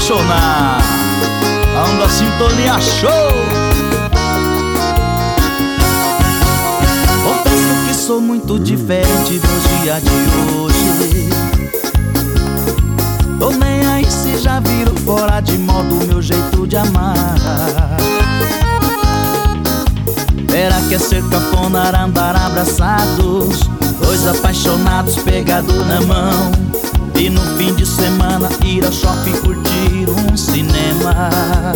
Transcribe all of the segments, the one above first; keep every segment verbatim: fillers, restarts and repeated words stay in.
apaixonar. Anda Sintonia Show. Confesso que sou muito diferente dos dias de hoje. Tô nem aí se já viram fora de moda o meu jeito de amar. Era que é ser cafona, andar abraçados, dois apaixonados pegados na mão, e no fim de semana ir ao shopping curtir um cinema.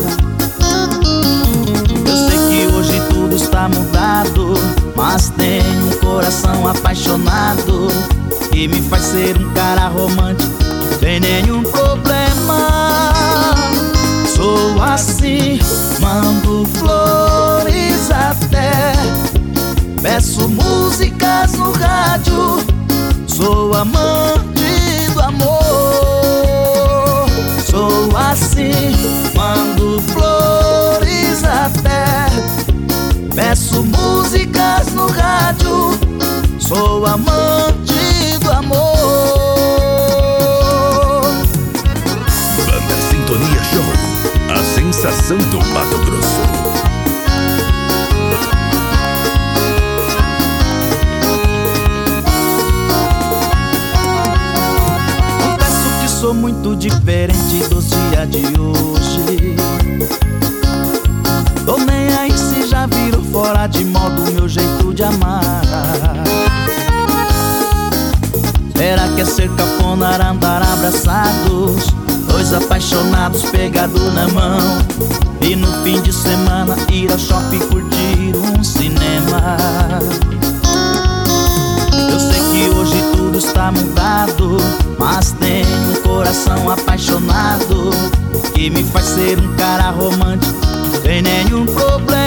Eu sei que hoje tudo está mudado, mas tenho um coração apaixonado que me faz ser um cara romântico, sem nenhum problema. Sou assim, mando flores até, peço músicas no rádio, sou amante do amor. Sou assim, mando flores até, peço músicas no rádio, sou amante do amor. Banda Sintonia Show, a sensação do Mato Grosso. Sou muito diferente dos dias de hoje. Tô nem aí se já viram fora de moda o meu jeito de amar. Será que é ser cafona, andar abraçados, dois apaixonados pegados na mão, e no fim de semana ir ao shopping curtir um cinema? Eu sei que hoje tudo está mudado, mas tenho um coração apaixonado que me faz ser um cara romântico, sem nenhum problema.